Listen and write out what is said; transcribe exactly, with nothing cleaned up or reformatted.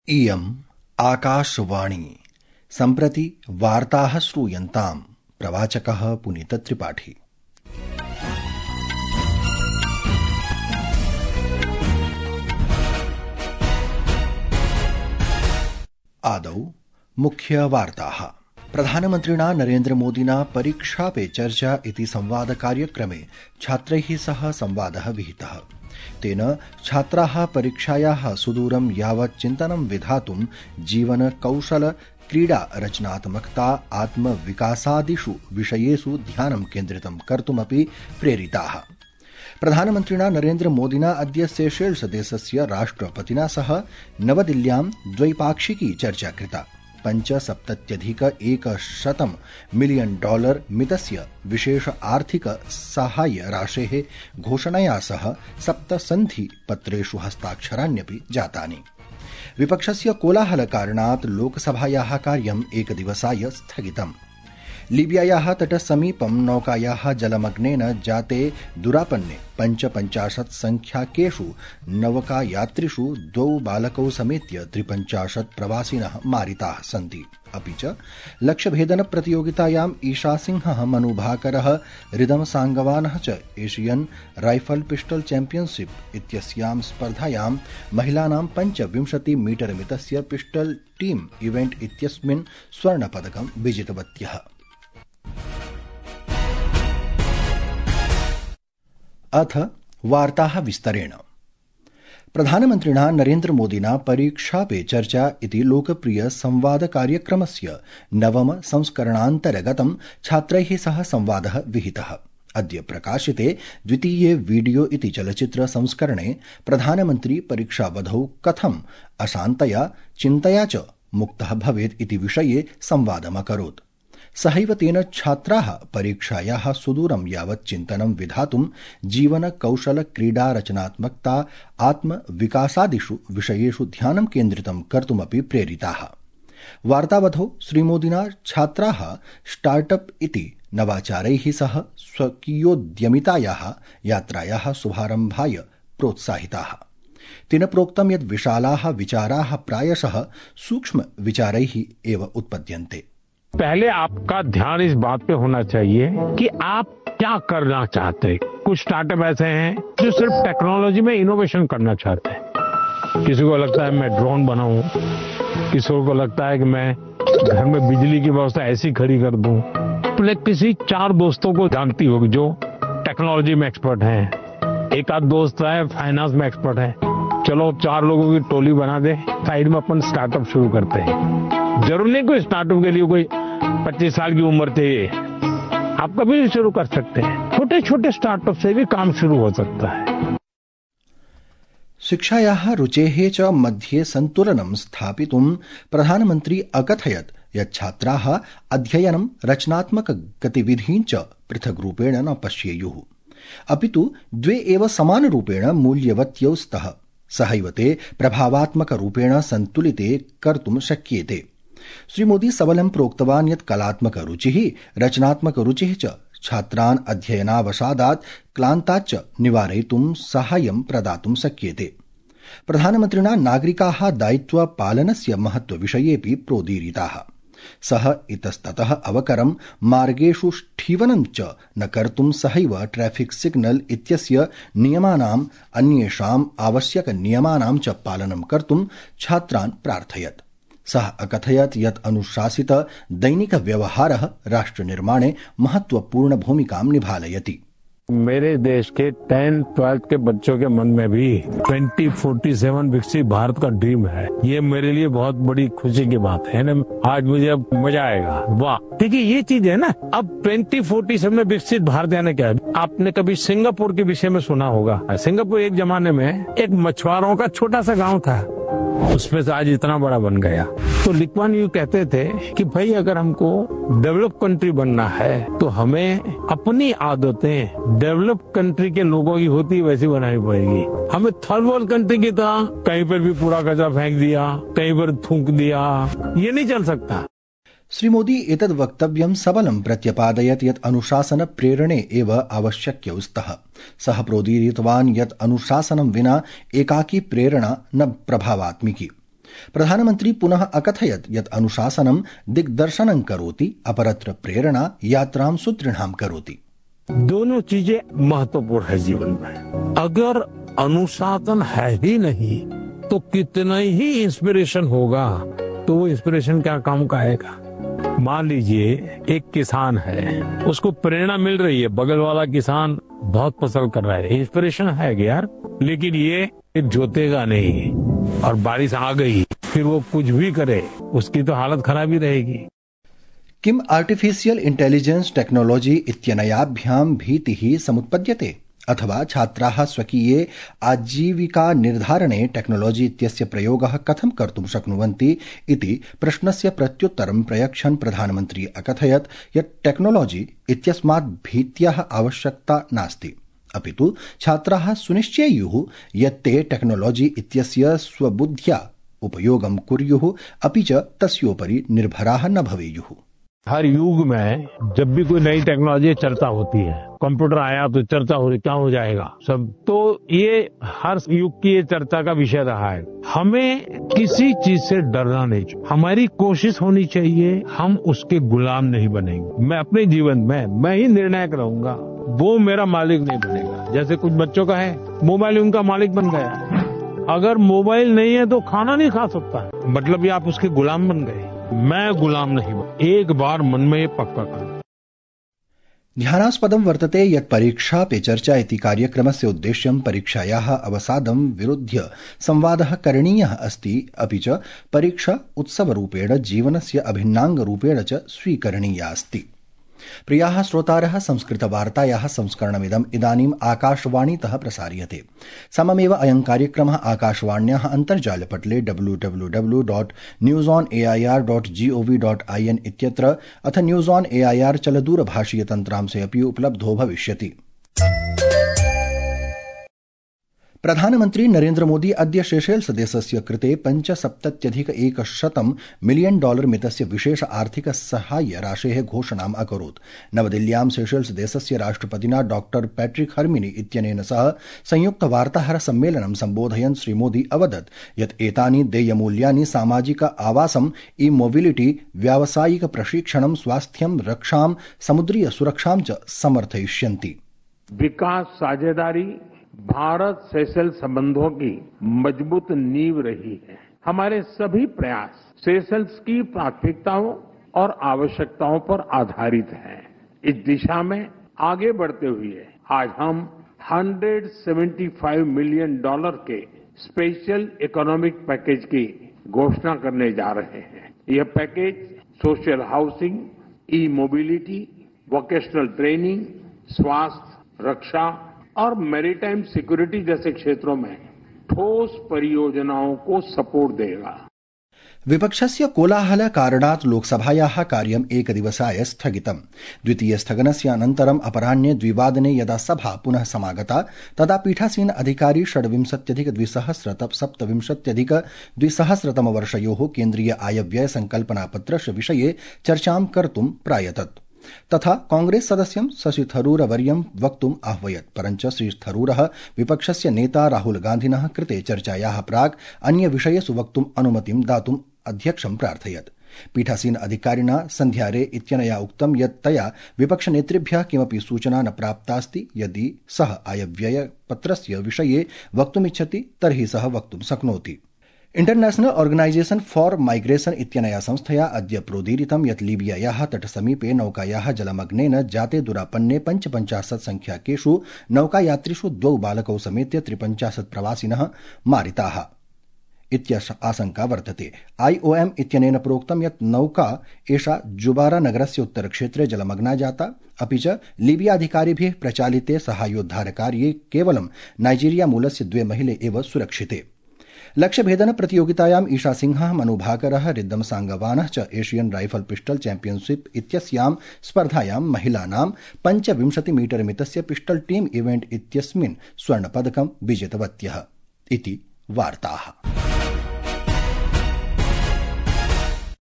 इयम् आकाशवाणी सम्प्रति वार्ताः श्रूयन्ताम्। प्रवाचकः पुनीतत्रिपाठी। आदौ मुख्यवार्ताः। प्रधानमन्त्रिणा नरेन्द्रमोदिना परीक्षा पे चर्चा इति संवादकार्यक्रमे छात्रैः सह संवादः विहितः। तेन छात्राः परीक्षायाः सुदूरं यावत् चिन्तनं विधातुं जीवन कौशल क्रीडा रचनात्मकता आत्मविकासादिषु विषयेषु ध्यानं केन्द्रितं कर्तुमपि प्रेरिताः। प्रधानमन्त्रिणा नरेन्द्रमोदिना अद्य सेशेल्स देशस्य राष्ट्रपतिना सह नवदिल्ल्यां द्वैपाक्षिकी चर्चा कृता। पञ्चसप्तत्यधिक एकशतं मिलियन डॉलर मितस्य विशेष आर्थिक साहाय्य राशेः घोषणया सह सप्तसन्धि पत्रेषु हस्ताक्षराण्यपि जातानि। विपक्षस्य कोलाहलकारणात् लोकसभायाः कार्यम् एकदिवसाय स्थगितम्। लीबियायाः तटसमीपं नौकायाः जलमग्नेन जाते दुरापन्ने पञ्चपञ्चाशत् संख्याकेषु नौकायात्रिषु द्वौ बालकौ समेत्य त्रिपञ्चाशत् प्रवासिनः मारिताः सन्ति। अपि च लक्ष्यभेदन प्रतियोगितायाम् ईशा सिंहः मनुभाकरः रिदम सांगवानः च एशियन राइफल पिस्टल चैंपियनशिप इत्यस्यां स्पर्धायां महिलानां पञ्चविंशति मीटर मितस्य पिस्टल टीम इवेंट इत्यस्मिन् स्वर्णपदकं विजितवत्यः। अथ वार्ताः विस्तरेण। प्रधानमन्त्रिणा नरेन्द्रमोदिना परीक्षा पे चर्चा इति लोकप्रिय संवाद कार्यक्रमस्य नवम संस्करणान्तर्गतं छात्रैः सह संवादः विहितः। अद्य प्रकाशिते द्वितीये वीडियो इति चलच्चित्र संस्करणे प्रधानमन्त्री परीक्षावधौ कथम् अशान्तया चिन्तया च मुक्तः भवेत् इति विषये संवादमकरोत्। सहैव तेन छात्राः परीक्षायाः सुदूरं यावत् चिन्तनं विधातुं जीवन कौशल क्रीडा रचनात्मकता आत्मविकासादिषु विषयेषु ध्यानं केन्द्रितं कर्तुमपि प्रेरिताः। वार्तावधौ श्रीमोदिना छात्राः स्टार्टअप इति नवाचारैः सह स्वकीयोद्यमितायाः यात्रायाः शुभारम्भाय प्रोत्साहिताः। तेन प्रोक्तं यत् विशालाः विचाराः प्रायशः सूक्ष्म विचारैः एव उत्पद्यन्ते। पहले आपका ध्यान इस बात पे होना चाहिए कि आप क्या करना चाहते हैं। कुछ स्टार्टअप ऐसे हैं जो सिर्फ टेक्नोलॉजी में इनोवेशन करना चाहते हैं। किसी को लगता है मैं ड्रोन बनाऊं, किसी को लगता है कि मैं घर में बिजली की व्यवस्था ऐसी खड़ी कर दूं। तो किसी चार दोस्तों को जानती होगी जो टेक्नोलॉजी में एक्सपर्ट हैं। एक आध दोस्त है फाइनेंस में एक्सपर्ट है। चलो चार लोगों की टोली बना दे, साइड में अपन स्टार्टअप शुरू करते हैं। जरूर नहीं कोई स्टार्टअप के लिए कोई पच्चीस साल की उम्र चाहिए, आप कभी भी शुरू कर सकते हैं। छोटे छोटे स्टार्टअप से भी काम शुरू हो सकता है। शिक्षायाः रुचेः च मध्ये सन्तुलनं स्थापितुं प्रधानमन्त्री अकथयत् यत् छात्राः अध्ययनं रचनात्मक गतिविधीं च पृथग् रूपेण न पश्येयुः, अपितु द्वे एव समानरूपेण मूल्यवत्यौ स्तः। सहैव ते प्रभावात्मक रूपेण सन्तुलिते कर्तुं शक्येते। श्रीमोदी सबलं प्रोक्तवान् यत् कलात्मक रुचिः रचनात्मक रुचिः च छात्रान् अध्ययनावसादात् क्लान्ताच्च निवारयितुं साहाय्यं प्रदातुं शक्येते। प्रधानमन्त्रिणा नागरिकाः दायित्वपालनस्य महत्त्वविषयेऽपि प्रोदीरिताः। सः इतस्ततः अवकरं मार्गेषु स्थीवनं च न कर्तुं सहैव ट्रैफिक सिग्नल इत्यस्य नियमानाम् अन्येषाम् आवश्यक नियमानां च पालनं कर्तुं छात्रान् प्रार्थयत्। सः अकथयत् यत् अनुशासित दैनिक व्यवहारः राष्ट्रनिर्माणे महत्वपूर्ण भूमिकां निभालयति। मेरे देश के टेंथ ट्वेल्थ के बच्चों के मन में भी ट्वेंटी फोर्टी सेवन विकसित भारत का ड्रीम है। ये मेरे लिए बहुत बड़ी खुशी की बात है ना। आज मुझे अब मजा आएगा। वाह, देखिए ये चीज है ना। अब ट्वेंटी फोर्टी सेवन में विकसित भारत यानी क्या है? आपने कभी सिंगापुर के विषय में सुना होगा। सिंगापुर एक जमाने में एक मछुआरों का छोटा सा गाँव था, उसमें से आज इतना बड़ा बन गया। तो ली कुआन यू कहते थे कि भाई अगर हमको डेवलप कंट्री बनना है तो हमें अपनी आदतें डेवलप कंट्री के लोगों की होती वैसी बनानी पड़ेगी। हमें थर्ड वर्ल्ड कंट्री की तरह कहीं पर भी पूरा कचरा फेंक दिया, कहीं पर थूक दिया, ये नहीं चल सकता। श्रीमोदी एतद् वक्तव्यं सबलं प्रत्यपादयत् यत् अनुशासन प्रेरणे एव आवश्यक्यौ स्तः। सः प्रोदीरितवान् यत् अनुशासनं विना एकाकी प्रेरणा न प्रभावात्मिकी। प्रधानमन्त्री पुनः अकथयत् यत् अनुशासनं दिग्दर्शनं करोति, अपरत्र प्रेरणा यात्रां सुदृढ़ां करोति। दोनों चीजें महत्वपूर्ण है जीवन में। अगर अनुशासन है ही नहीं तो कितना ही इंस्पिरेशन होगा तो वो इंस्पिरेशन क्या काम का आएगा। मान लीजिए एक किसान है, उसको प्रेरणा मिल रही है, बगल वाला किसान बहुत फसल कर रहा है, इंस्पिरेशन है यार, लेकिन ये जोतेगा नहीं और बारिश आ गई फिर वो कुछ भी करे उसकी तो हालत खराब ही रहेगी। किम आर्टिफिशियल इंटेलिजेंस टेक्नोलॉजी इत्यनयाभ्यां भीतिः समुत्पद्यते अथवा छात्राः स्वकीये आजीविका निर्धारणे टेक्नोलॉजी इत्यस्य प्रयोगः कथं कर्तुं शक्नुवन्ति इति प्रश्नस्य प्रत्युत्तरं प्रयच्छन् प्रधानमन्त्री अकथयत् यत् टेक्नोलॉजी इत्यस्मात् भीत्याः आवश्यकता नास्ति, अपितु छात्राः सुनिश्चेयुः यत् ते टेक्नोलॉजी इत्यस्य स्वबुद्ध्या उपयोगं कुर्युः, अपि च तस्योपरि निर्भराः न भवेयुः। हर युग में जब भी कोई नई टेक्नोलॉजी चर्चा होती है, कंप्यूटर आया तो चर्चा हो रही क्या हो जाएगा सब, तो ये हर युग की ये चर्चा का विषय रहा है। हमें किसी चीज से डरना नहीं चाहिए, हमारी कोशिश होनी चाहिए, हम उसके गुलाम नहीं बनेंगे। मैं अपने जीवन में मैं ही निर्णायक रहूंगा, वो मेरा मालिक नहीं बनेगा। जैसे कुछ बच्चों का है मोबाइल उनका मालिक बन गया, अगर मोबाइल नहीं है तो खाना नहीं खा सकता, मतलब ये आप उसके गुलाम बन गए। मैं गुलाम नहीं बन, एक बार मन में ये पक्का कर। ध्यानास्पदं वर्तते यत् परीक्षा पे चर्चा इति कार्यक्रमस्य उद्देश्यं परीक्षायाः अवसादं विरुध्य संवादः करणीयः अस्ति, अपि च परीक्षा उत्सवरूपेण जीवनस्य अभिन्नाङ्गरूपेण च स्वीकरणीया अस्ति। प्रियाः श्रोतारः, संस्कृतवार्तायाः संस्करणमिदम् इदानीम् आकाशवाणीतः प्रसार्यते। सममेव अयं कार्यक्रमः आकाशवाण्याः अन्तर्जालपटले W W W dot news on A I R dot G O V dot I N इत्यत्र अथ news on A I R चलदूरभाषीय तन्त्रांशे अपि उपलब्धो भविष्यति। प्रधानमन्त्री नरेन्द्र मोदी अद्य सेशेल्स देशस्य कृते पञ्चसप्तत्यधिक एकशतं मिलियन डॉलर मितस्य विशेष आर्थिक साहाय्य राशेः घोषणाम् अकरोत्। नवदिल्ल्यां सेशेल्स देशस्य राष्ट्रपतिना डॉक्टर पैट्रिक हर्मिनी इत्यनेन सह संयुक्त वार्ताहर सम्मेलनं सम्बोधयन् श्रीमोदी अवदत् यत् एतानि देयमूल्यानि सामाजिक आवासम्, ई मोबिलिटी, व्यावसायिक प्रशिक्षणं, स्वास्थ्यं, रक्षां, समुद्रीय सुरक्षां च समर्थयिष्यन्ति। विकास साझेदारी भारत सेशेल्स संबंधों की मजबूत नींव रही है। हमारे सभी प्रयास सेशेल्स की प्राथमिकताओं और आवश्यकताओं पर आधारित हैं। इस दिशा में आगे बढ़ते हुए आज हम एक सौ पचहत्तर मिलियन डॉलर के स्पेशल इकोनॉमिक पैकेज की घोषणा करने जा रहे हैं। यह package social housing, E mobility, vocational training, स्वास्थ्य, रक्षा और मैरीटाइम सिक्योरिटी जैसे क्षेत्रों में ठोस परियोजनाओं को सपोर्ट देगा। विपक्षस्य कोलाहल कारणात् लोकसभायाः कार्यम् एकदिवसाय स्थगितम्। द्वितीय स्थगनस्य अनन्तरम् अपराह्ने द्विवादने यदा सभा पुनः समागता तदा पीठासीन अधिकारी षड्विंशत्यधिक द्विसहस्र सप्तविंशत्यधिक द्विसहस्रतमवर्षयोः केन्द्रीय आयव्यय संकल्पनापत्रस्य विषये चर्चां कर्तुं प्रायतत्। तथा कांग्रेस सदस्यं शशि थरूर वर्यं वक्तुम् आह्वयत्, परञ्च श्री थरूरः विपक्षस्य नेता राहुल गान्धिनः कृते चर्चायाः प्राक् अन्य विषयेषु वक्तुम् अनुमतिं दातुम् अध्यक्षं प्रार्थयत्। पीठासीन अधिकारिणा सन्ध्यारे इत्यनया उक्तं यत् तया विपक्षनेतृभ्यः किमपि सूचना न प्राप्तास्ति। यदि सः आयव्ययपत्रस्य विषये वक्तुमिच्छति तर्हि सः वक्तुं शक्नोति। इंटरनेशनल ऑर्गेनाइजेशन फॉर माइग्रेशन इत्यनया संस्थया अद्य प्रोदीरितं यत् लीबियायाः तटसमीपे नौकायाः जलमग्नेन जाते दुरापन्ने पञ्चपञ्चाशत् संख्याकेषु नौकायात्रिषु द्वौ बालकौ समेत्य त्रिपञ्चाशत् प्रवासिनः मारिताः इत्यस्य आशंका वर्तते। आईओएम इत्यनेन प्रोक्तं यत् नौका एषा जुबारा नगरस्य उत्तरक्षेत्रे जलमग्ना जाता, अपि च लीबियाधिकारिभिः प्रचालिते साहाय्योद्धारकार्ये केवलं नाइजीरिया मूलस्य द्वे महिले एव सुरक्षिते। लक्ष्यभेदन प्रतियोगितायाम् ईशा सिंहः, मनु भाकरः, रिद्दम सांगवानः च एशियन राइफल पिस्टल चैंपियनशिप इत्यस्यां स्पर्धायां महिलानां पञ्चविंशति मीटर मितस्य पिस्टल टीम इवेंट इत्यस्मिन् स्वर्णपदकं विजितवत्यः इति वार्ताः।